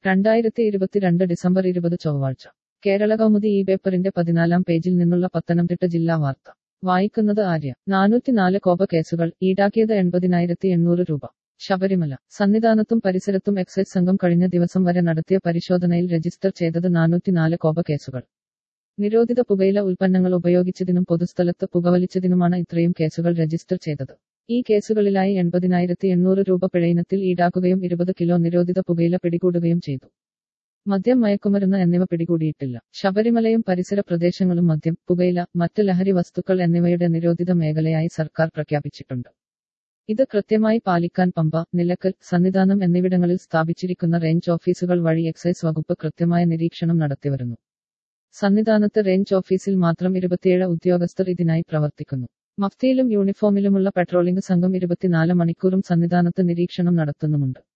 2022 December 20 ചൊവ്വാഴ്ച കേരള കൗമുദി ഈ പേപ്പറിന്റെ 14-ാം പേജിൽ നിന്നുള്ള പത്തനംതിട്ട ജില്ലാ വാർത്ത വായിക്കുന്നത് ആര്യ. 404 കോപ കേസുകൾ, ഈടാക്കിയത് 80,800 രൂപ. ശബരിമല സന്നിധാനത്തും പരിസരത്തും എക്സൈസ് സംഘം കഴിഞ്ഞ ദിവസം വരെ നടത്തിയ പരിശോധനയിൽ രജിസ്റ്റർ ചെയ്തത് 404 കോപ കേസുകൾ. നിരോധിത പുകയില ഉൽപ്പന്നങ്ങൾ ഉപയോഗിച്ചതിനും പൊതുസ്ഥലത്ത് പുകവലിച്ചതിനുമാണ് ഇത്രയും കേസുകൾ രജിസ്റ്റർ ചെയ്തത്. ഈ കേസുകളിലായി 80,800 രൂപ പിഴയിനത്തിൽ ഈടാക്കുകയും 20 കിലോ നിരോധിത പുകയില പിടികൂടുകയും ചെയ്തു. മദ്യം, മയക്കുമരുന്ന് എന്നിവ പിടികൂടിയിട്ടില്ല. ശബരിമലയും പരിസര പ്രദേശങ്ങളും മദ്യം, പുകയില, മറ്റ് ലഹരി വസ്തുക്കൾ എന്നിവയുടെ നിരോധിത മേഖലയായി സർക്കാർ പ്രഖ്യാപിച്ചിട്ടുണ്ട്. ഇത് കൃത്യമായി പാലിക്കാൻ പമ്പ, നിലക്കൽ, സന്നിധാനം എന്നിവിടങ്ങളിൽ സ്ഥാപിച്ചിരിക്കുന്ന റേഞ്ച് ഓഫീസുകൾ വഴി എക്സൈസ് വകുപ്പ് കൃത്യമായ നിരീക്ഷണം നടത്തിവരുന്നു. സന്നിധാനത്ത് റേഞ്ച് ഓഫീസിൽ മാത്രം 27 ഉദ്യോഗസ്ഥർ ഇതിനായി പ്രവർത്തിക്കുന്നു. മഫ്തിയിലും യൂണിഫോമിലുമുള്ള പെട്രോളിംഗ് സംഘം 24 മണിക്കൂറും സന്നിധാനത്ത് നിരീക്ഷണം നടത്തുന്നുമുണ്ട്.